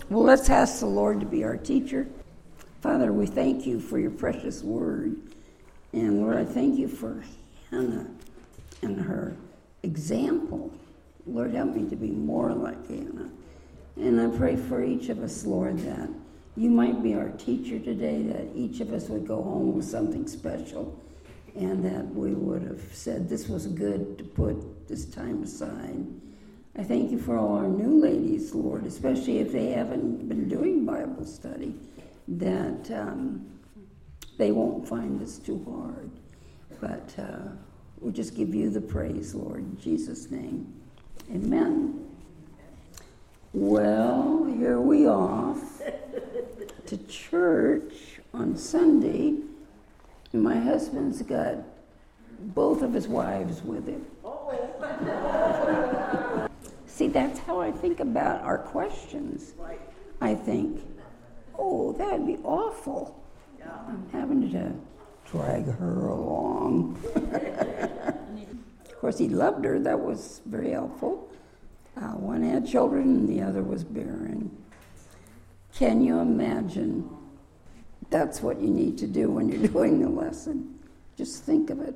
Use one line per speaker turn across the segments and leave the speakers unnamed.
Well, let's ask the Lord to be our teacher. Father, we thank you for your precious word. And Lord, I thank you for Hannah and her example. Lord, help me to be more like Hannah. And I pray for each of us, Lord, that you might be our teacher today, that each of us would go home with something special, and that we would have said this was good to put this time aside. I thank you for all our new ladies, Lord, especially if they haven't been doing Bible study, that they won't find this too hard. But we'll just give you the praise, Lord, in Jesus' name. Amen. Well, here we are to church on Sunday. My husband's got both of his wives with him. See, that's how I think about our questions. I think, oh, that would be awful. I'm having to drag her along. Of course, he loved her. That was very helpful. One had children and the other was barren. Can you imagine? That's what you need to do when you're doing the lesson. Just think of it.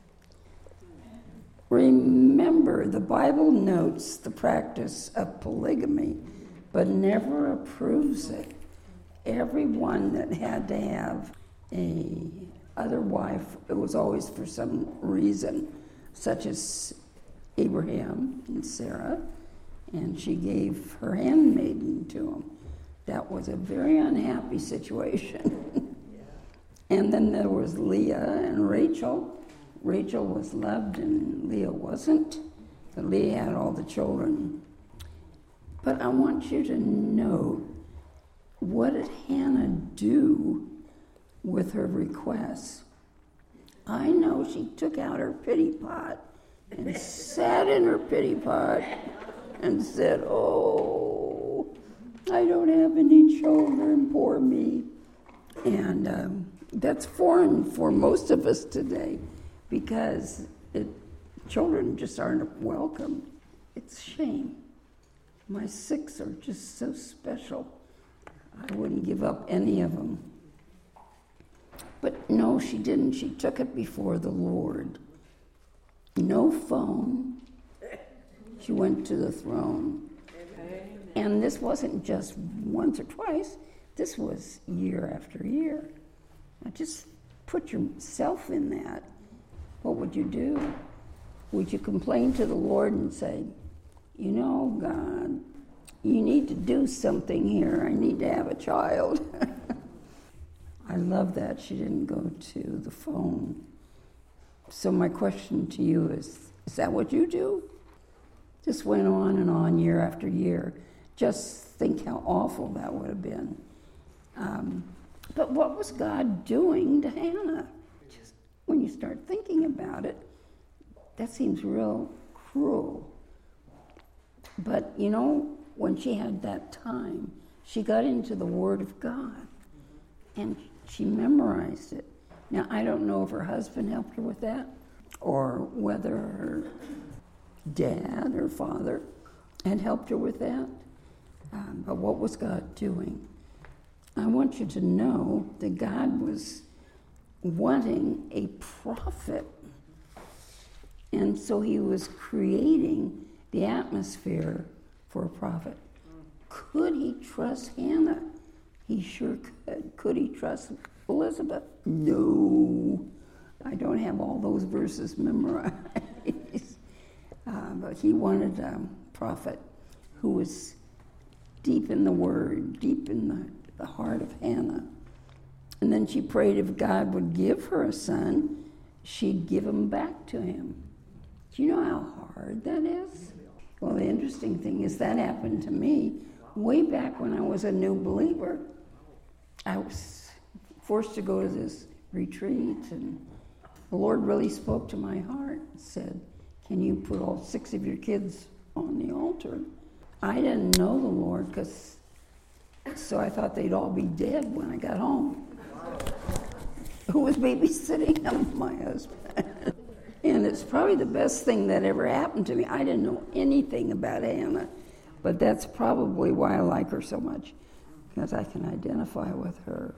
Remember, the Bible notes the practice of polygamy, but never approves it. Everyone that had to have a other wife, it was always for some reason, such as Abraham and Sarah, and she gave her handmaiden to him. That was a very unhappy situation. And then there was Leah and Rachel. Rachel was loved and Leah wasn't. But Leah had all the children. But I want you to know, what did Hannah do with her requests? I know she took out her pity pot and sat in her pity pot and said, oh, I don't have any children, poor me. And that's foreign for most of us today because children just aren't welcome. It's a shame. My 6 are just so special. I wouldn't give up any of them. But no, she didn't. She took it before the Lord. No phone. She went to the throne. And this wasn't just once or twice. This was year after year. Now just put yourself in that. What would you do? Would you complain to the Lord and say, you know, God, you need to do something here. I need to have a child. I love that she didn't go to the phone. So my question to you is that what you do? Just went on and on year after year. Just think how awful that would have been. But what was God doing to Hannah? Just when you start thinking about it, that seems real cruel. But, you know, when she had that time, she got into the Word of God, and she memorized it. Now, I don't know if her husband helped her with that, or whether her dad or father had helped her with that. But what was God doing? I want you to know that God was wanting a prophet. And so he was creating the atmosphere for a prophet. Could he trust Hannah? He sure could. Could he trust Elizabeth? No. I don't have all those verses memorized. But he wanted a prophet who was deep in the Word, deep in the heart of Hannah. And then she prayed if God would give her a son, she'd give him back to him. Do you know how hard that is? Well, the interesting thing is that happened to me way back when I was a new believer. I was forced to go to this retreat, and the Lord really spoke to my heart and said, can you put all 6 of your kids on the altar? I didn't know the Lord, so I thought they'd all be dead when I got home. Who was babysitting them? My husband. And it's probably the best thing that ever happened to me. I didn't know anything about Hannah, But that's probably why I like her so much, because I can identify with her.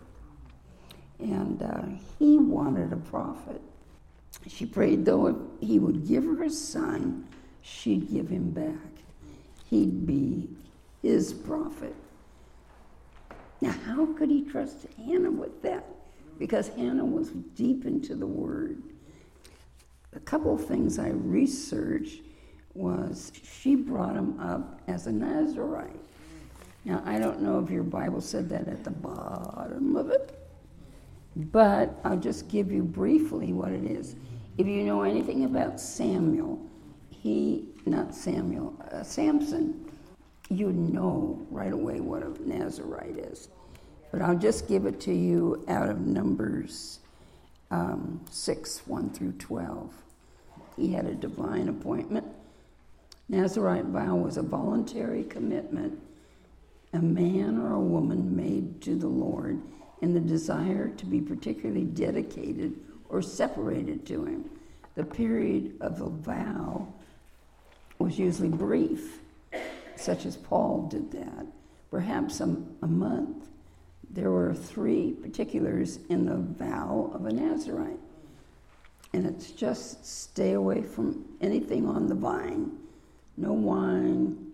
And he wanted a prophet. She prayed, though, if he would give her a son, she'd give him back. He'd be his prophet. Now, how could he trust Hannah with that? Because Hannah was deep into the Word. A couple of things I researched was she brought him up as a Nazirite. Now, I don't know if your Bible said that at the bottom of it, but I'll just give you briefly what it is. If you know anything about Samson, you know right away what a Nazirite is. But I'll just give it to you out of Numbers 6, 1 through 12. He had a divine appointment. Nazirite vow was a voluntary commitment a man or a woman made to the Lord in the desire to be particularly dedicated or separated to him. The period of the vow was usually brief, such as Paul did that, perhaps a month. There were 3 particulars in the vow of a Nazirite. And it's just stay away from anything on the vine. No wine,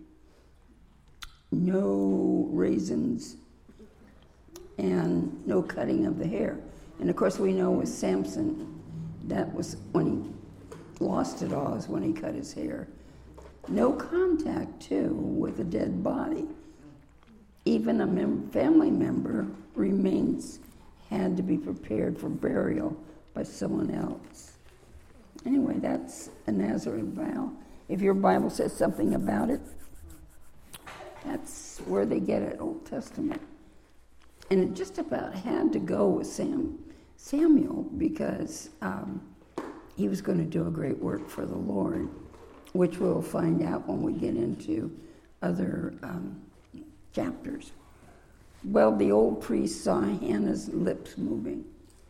no raisins, and no cutting of the hair. And of course we know with Samson, that was when he lost it all, is when he cut his hair. No contact, too, with a dead body. Even a family member had to be prepared for burial by someone else. Anyway, that's a Nazarite vow. If your Bible says something about it, that's where they get it, Old Testament. And it just about had to go with Samuel because he was going to do a great work for the Lord, which we'll find out when we get into other chapters. Well, the old priest saw Hannah's lips moving.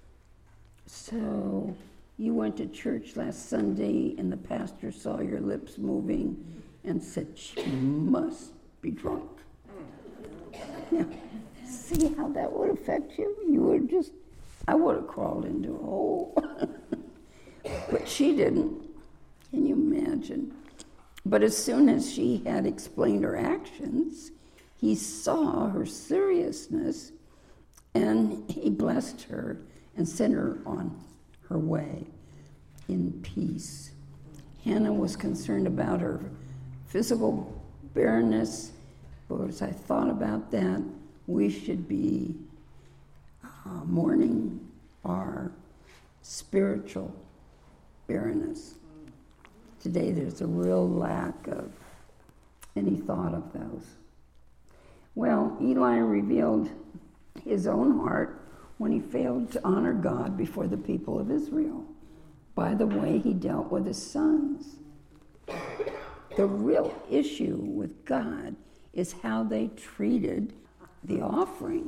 So you went to church last Sunday and the pastor saw your lips moving and said, she must be drunk. Now, see how that would affect you? I would have crawled into a hole. But she didn't. Can you imagine? But as soon as she had explained her actions, he saw her seriousness, and he blessed her and sent her on her way in peace. Hannah was concerned about her physical barrenness, but as I thought about that, we should be mourning our spiritual barrenness. Today there's a real lack of any thought of those. Well, Eli revealed his own heart when he failed to honor God before the people of Israel by the way he dealt with his sons. The real issue with God is how they treated the offering.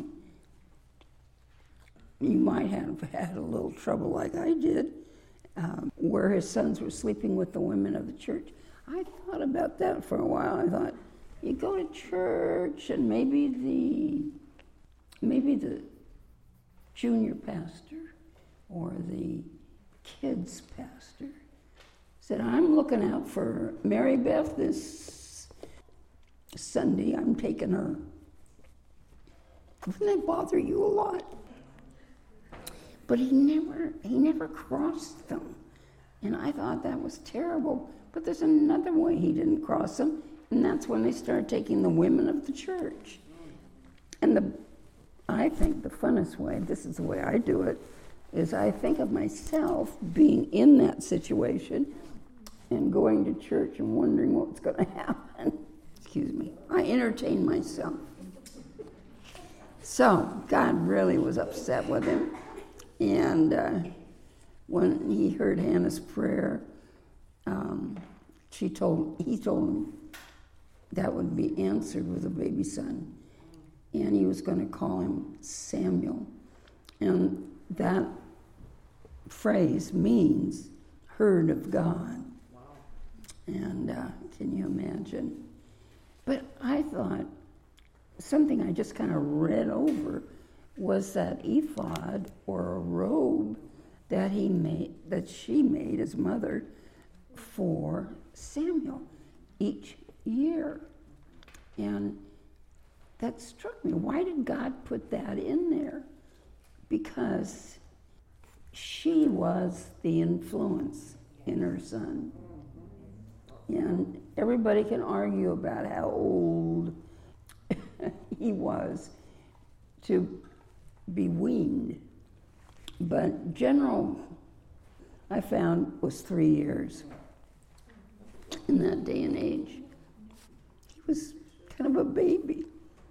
You might have had a little trouble like I did, where his sons were sleeping with the women of the church. I thought about that for a while. I thought, you go to church and maybe the junior pastor or the kids pastor said, I'm looking out for Mary Beth this Sunday. I'm taking her. Wouldn't that bother you a lot? But he never crossed them. And I thought that was terrible. But there's another way he didn't cross them, and that's when they started taking the women of the church. And I think the funnest way, this is the way I do it, is I think of myself being in that situation and going to church and wondering what's going to happen. Excuse me. I entertain myself. So God really was upset with him. And when he heard Hannah's prayer, he told him that would be answered with a baby son. And he was going to call him Samuel. And that phrase means heard of God. Wow. And can you imagine? But I thought something I just kind of read over was that ephod or a robe that she made as mother for Samuel each year. And that struck me. Why did God put that in there? Because she was the influence in her son. And everybody can argue about how old he was to be weaned. But general, I found, was 3 years in that day and age. He was kind of a baby.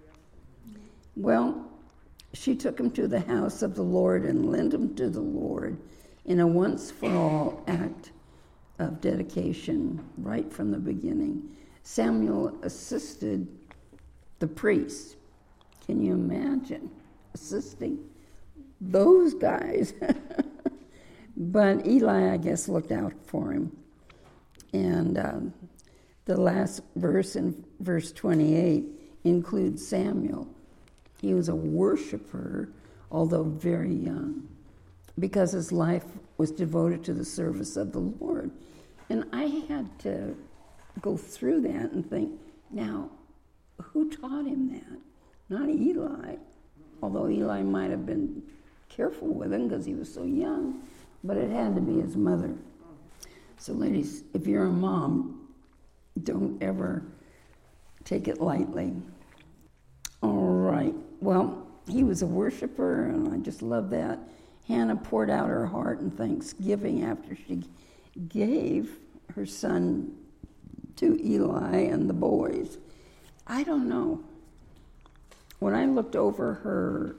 Well, she took him to the house of the Lord and lent him to the Lord in a once-for-all act of dedication right from the beginning. Samuel assisted the priests. Can you imagine assisting those guys? But Eli, I guess, looked out for him. And the last verse, in verse 28, includes Samuel. He was a worshiper, although very young, because his life was devoted to the service of the Lord. And I had to go through that and think, now, who taught him that? Not Eli, although Eli might have been careful with him because he was so young, but it had to be his mother. So ladies, if you're a mom, don't ever take it lightly. All right, well, he was a worshiper, and I just love that. Hannah poured out her heart in thanksgiving after she gave her son to Eli and the boys. I don't know. When I looked over her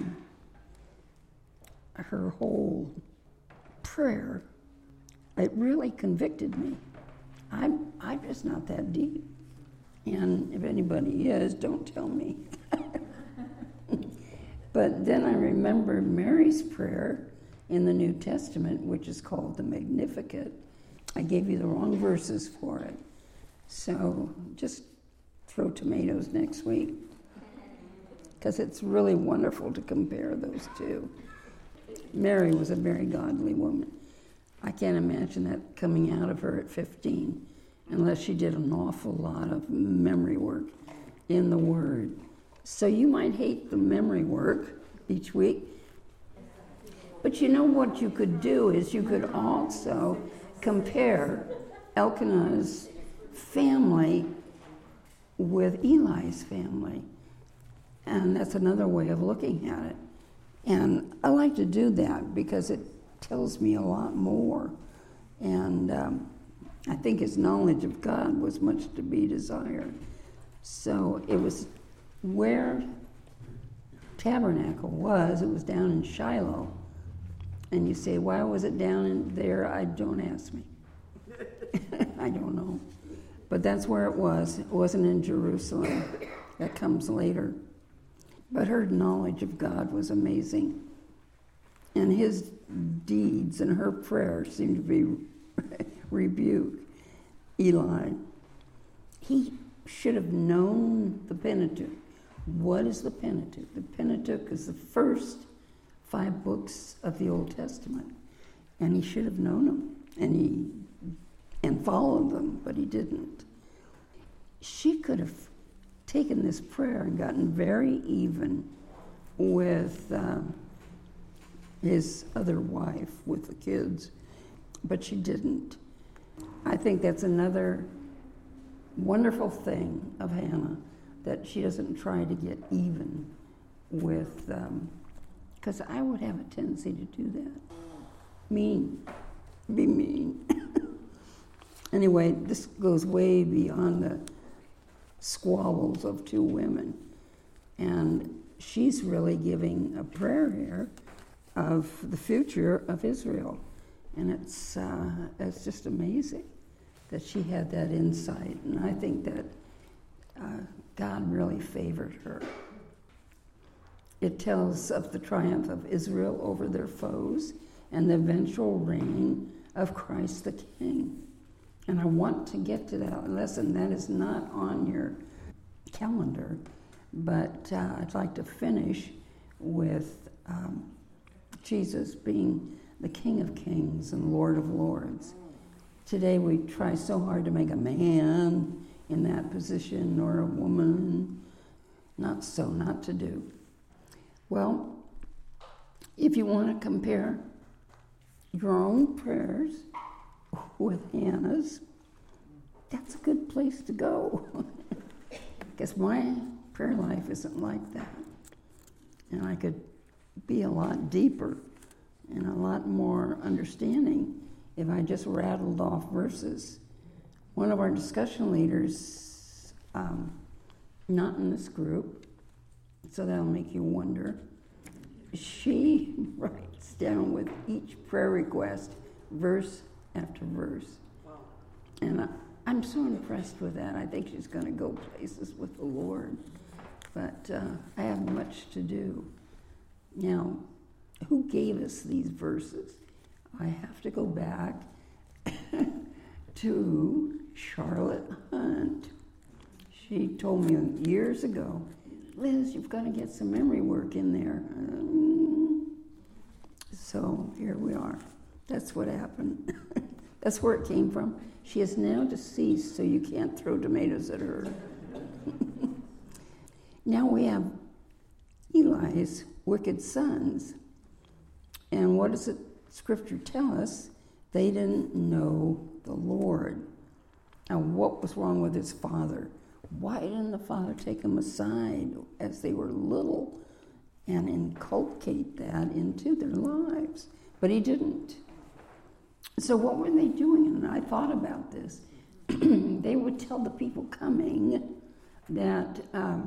whole prayer, it really convicted me. I'm just not that deep. And if anybody is, don't tell me. But then I remembered Mary's prayer in the New Testament, which is called the Magnificat. I gave you the wrong verses for it. So just throw tomatoes next week, because it's really wonderful to compare those two. Mary was a very godly woman. I can't imagine that coming out of her at 15, unless she did an awful lot of memory work in the Word. So you might hate the memory work each week, but you know what you could do is you could also compare Elkanah's family with Eli's family. And that's another way of looking at it. And I like to do that because it tells me a lot more. And I think his knowledge of God was much to be desired. So it was where tabernacle was, it was down in Shiloh. And you say, why was it down in there? Don't ask me. I don't know. But that's where it was. It wasn't in Jerusalem. That comes later. But her knowledge of God was amazing. And his deeds and her prayers seemed to be rebuke Eli. He should have known the Pentateuch. What is the Pentateuch? The Pentateuch is the first 5 books of the Old Testament. And he should have known them. And followed them, but he didn't. She could have taken this prayer and gotten very even with his other wife, with the kids, but she didn't. I think that's another wonderful thing of Hannah, that she doesn't try to get even with, because I would have a tendency to do that. Be mean. Anyway, this goes way beyond the squabbles of 2 women. And she's really giving a prayer here of the future of Israel. And it's just amazing that she had that insight. And I think that God really favored her. It tells of the triumph of Israel over their foes and the eventual reign of Christ the King. And I want to get to that lesson. That is not on your calendar, but I'd like to finish with Jesus being the King of Kings and Lord of Lords. Today we try so hard to make a man in that position or a woman. Not so, not to do. Well, if you want to compare your own prayers with Hannah's, that's a good place to go. Because my prayer life isn't like that. And I could be a lot deeper and a lot more understanding if I just rattled off verses. One of our discussion leaders, not in this group, so that'll make you wonder, she writes down with each prayer request verse after verse. Wow. And I'm so impressed with that. I think she's going to go places with the Lord. But I have much to do. Now, who gave us these verses? I have to go back to Charlotte Hunt. She told me years ago, Liz, you've got to get some memory work in there. So here we are. That's what happened. That's where it came from. She is now deceased, so you can't throw tomatoes at her. Now we have Eli's wicked sons. And what does the scripture tell us? They didn't know the Lord. Now, what was wrong with his father? Why didn't the father take them aside as they were little and inculcate that into their lives? But he didn't. So what were they doing? And I thought about this. They would tell the people coming that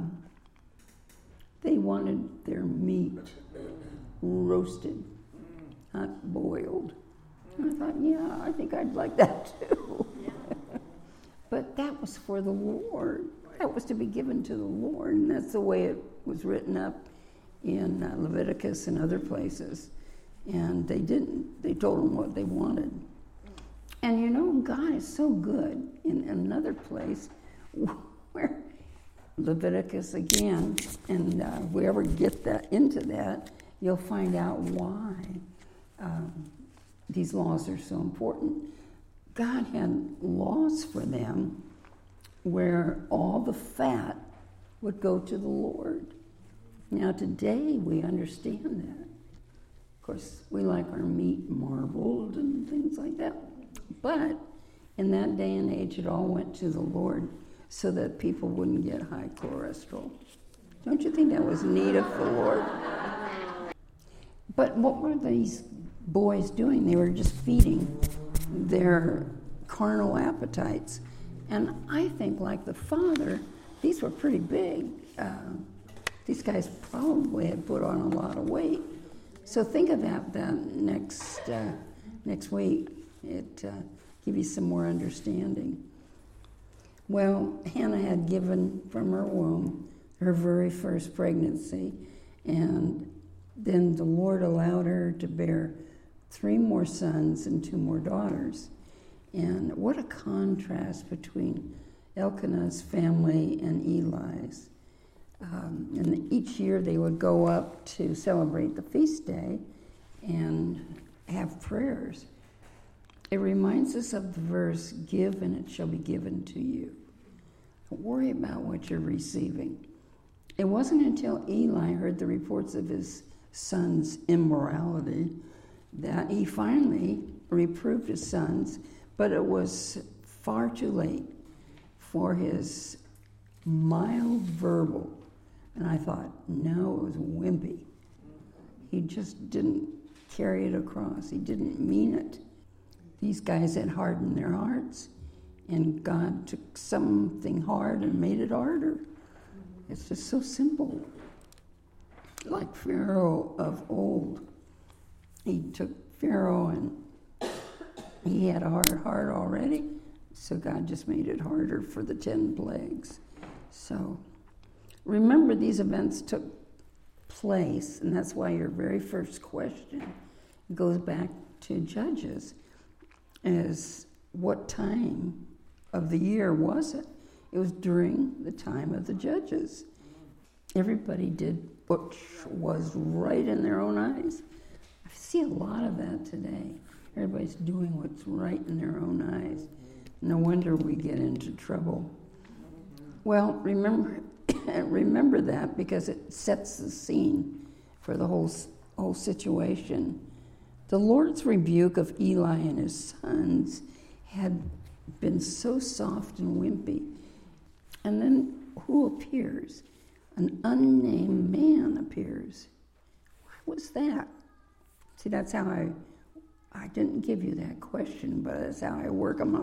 they wanted their meat roasted, not boiled. And I thought, yeah, I think I'd like that too. But that was for the Lord. That was to be given to the Lord. And that's the way it was written up in Leviticus and other places. And they didn't. They told them what they wanted. And you know, God is so good in another place where Leviticus again, and if we ever get that into that, you'll find out why these laws are so important. God had laws for them where all the fat would go to the Lord. Now today we understand that. Of course, we like our meat marbled and things like that. But in that day and age, it all went to the Lord so that people wouldn't get high cholesterol. Don't you think that was neat of the Lord? But what were these boys doing? They were just feeding their carnal appetites. And I think, like the father, these were pretty big. These guys probably had put on a lot of weight. So think of that next week. It give you some more understanding. Well, Hannah had given from her womb her very first pregnancy, and then the Lord allowed her to bear 3 more sons and 2 more daughters. And what a contrast between Elkanah's family and Eli's. And each year they would go up to celebrate the feast day and have prayers. It reminds us of the verse, give and it shall be given to you. Don't worry about what you're receiving. It wasn't until Eli heard the reports of his son's immorality that he finally reproved his sons, but it was far too late for his mild verbal. And I thought, no, it was wimpy. He just didn't carry it across. He didn't mean it. These guys had hardened their hearts, and God took something hard and made it harder. It's just so simple. Like Pharaoh of old. He took Pharaoh and he had a hard heart already, so God just made it harder for the 10 plagues. So remember, these events took place, and that's why your very first question goes back to Judges, is what time of the year was it? It was during the time of the judges. Everybody did what was right in their own eyes. I see a lot of that today. Everybody's doing what's right in their own eyes. No wonder we get into trouble. Well, remember that, because it sets the scene for the whole situation. The Lord's rebuke of Eli and his sons had been so soft and wimpy. And then who appears? An unnamed man appears. What was that? See, that's how I didn't give you that question, but that's how I work them up.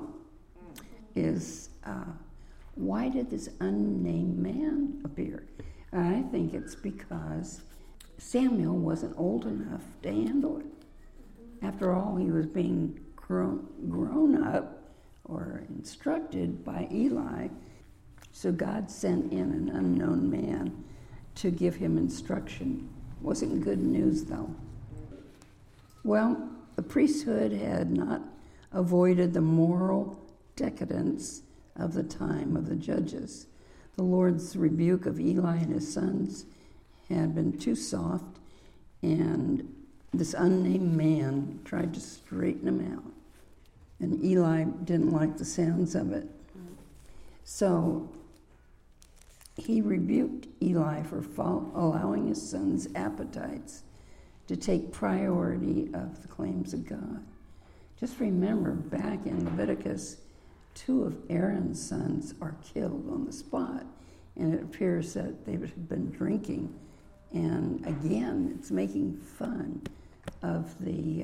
Why did this unnamed man appear? And I think it's because Samuel wasn't old enough to handle it. After all, he was being grown up or instructed by Eli. So God sent in an unknown man to give him instruction. Wasn't good news, though. Well, the priesthood had not avoided the moral decadence of the time of the judges. The Lord's rebuke of Eli and his sons had been too soft, and this unnamed man tried to straighten him out. And Eli didn't like the sounds of it. So he rebuked Eli for allowing his son's appetites to take priority of the claims of God. Just remember, back in Leviticus, 2 of Aaron's sons are killed on the spot, and it appears that they had been drinking. And again, it's making fun of the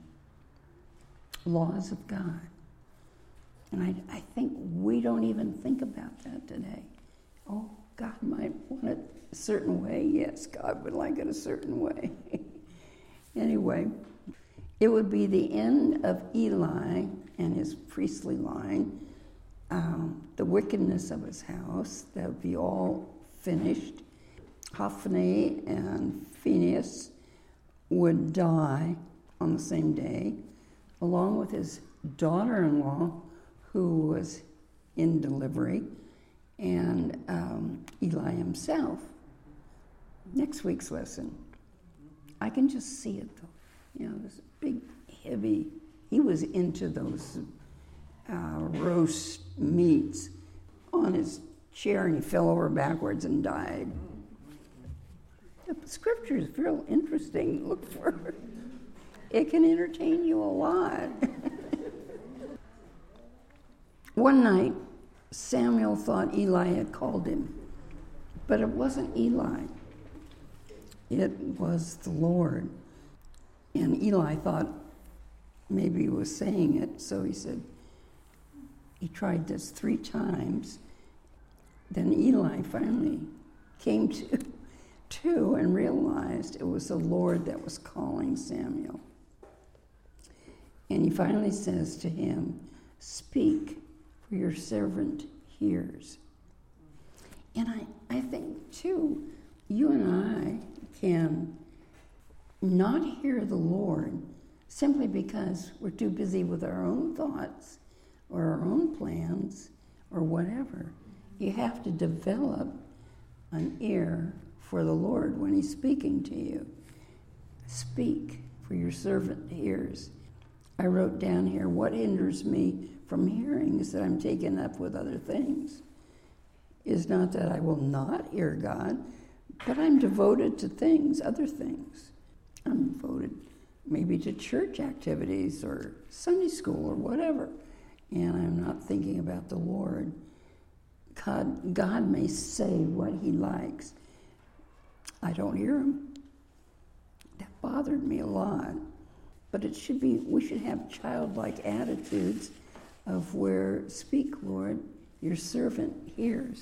laws of God. And I think we don't even think about that today. Oh, God might want it a certain way. Yes, God would like it a certain way. Anyway, it would be the end of Eli and his priestly line, the wickedness of his house. That would be all finished. Hophni and Phinehas would die on the same day, along with his daughter-in-law, who was in delivery, and Eli himself. Next week's lesson. I can just see it, though. You know, this big, heavy, he was into those roast meats on his chair, and he fell over backwards and died. The scripture is real interesting. Look for it. It can entertain you a lot. One night, Samuel thought Eli had called him, but it wasn't Eli. It was the Lord. And Eli thought maybe he was saying it, so he tried this 3 times. Then Eli finally came to and realized it was the Lord that was calling Samuel. And he finally says to him, "Speak, for your servant hears." And I think, too, you and I can not hear the Lord simply because we're too busy with our own thoughts or our own plans or whatever. You have to develop an ear for the Lord when he's speaking to you. Speak, for your servant hears. I wrote down here, what hinders me from hearing is that I'm taken up with other things. It's not that I will not hear God, but I'm devoted to things, other things. I'm devoted maybe to church activities or Sunday school or whatever, and I'm not thinking about the Lord. God may say what he likes. I don't hear him. That bothered me a lot. But we should have childlike attitudes of where, "Speak, Lord, your servant hears."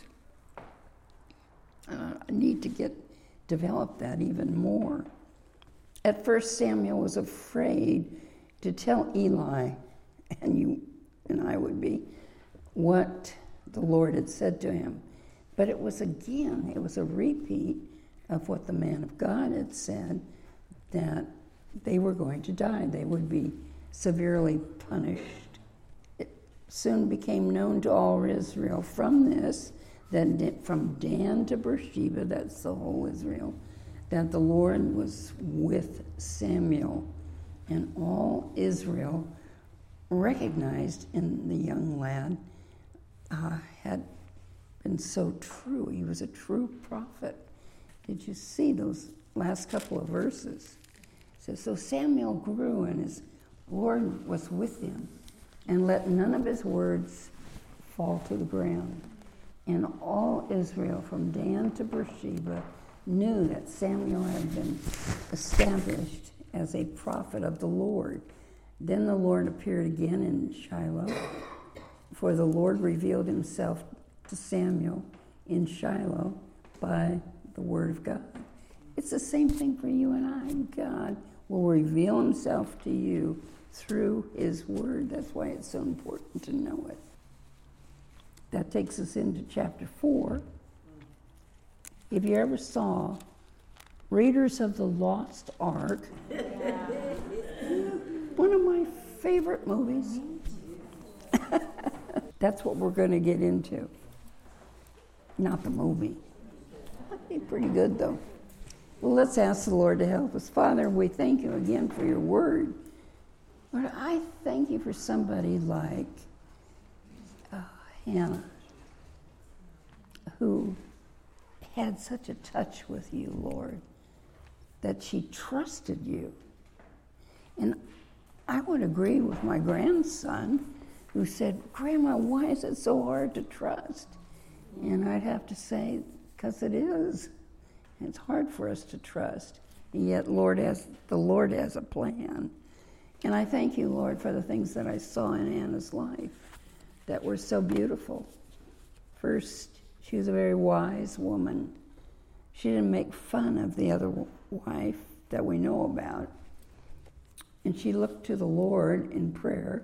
I need to develop that even more. At first, Samuel was afraid to tell Eli, and you and I would be, what the Lord had said to him. But it was a repeat of what the man of God had said, that they were going to die. They would be severely punished. soon became known to all Israel. From this, that from Dan to Beersheba, that's the whole Israel, that the Lord was with Samuel. And all Israel recognized in the young lad had been so true. He was a true prophet. Did you see those last couple of verses? It says, so Samuel grew, and his Lord was with him, and let none of his words fall to the ground. And all Israel, from Dan to Beersheba, knew that Samuel had been established as a prophet of the Lord. Then the Lord appeared again in Shiloh, for the Lord revealed himself to Samuel in Shiloh by the word of God. It's the same thing for you and I. God will reveal himself to you through his word. That's why it's so important to know it. That takes us into chapter 4. If you ever saw Raiders of the Lost Ark, one of my favorite movies, that's what we're going to get into. Not the movie. That'd be pretty good, though. Well, let's ask the Lord to help us. Father, we thank you again for your word. Lord, I thank you for somebody like Hannah, who had such a touch with you, Lord, that she trusted you. And I would agree with my grandson, who said, Grandma, why is it so hard to trust? And I'd have to say, because it is. It's hard for us to trust. And yet the Lord has a plan. And I thank you, Lord, for the things that I saw in Anna's life that were so beautiful. First, she was a very wise woman. She didn't make fun of the other wife that we know about. And she looked to the Lord in prayer.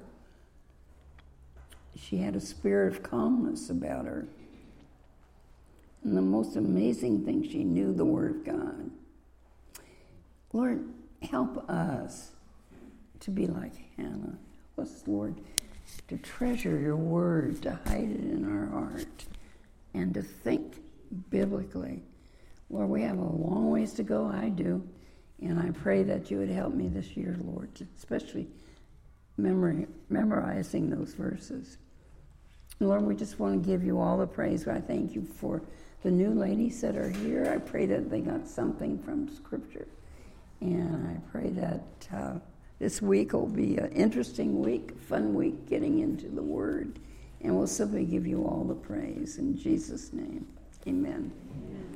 She had a spirit of calmness about her. And the most amazing thing, she knew the Word of God. Lord, help us to be like Hannah. Help us, Lord, to treasure your Word, to hide it in our heart, and to think biblically. Lord, we have a long ways to go, I do, and I pray that you would help me this year, Lord, especially memorizing those verses. Lord, we just want to give you all the praise. I thank you for the new ladies that are here. I pray that they got something from Scripture. And I pray that this week will be an interesting week, fun week, getting into the Word. And we'll simply give you all the praise. In Jesus' name, amen. Amen.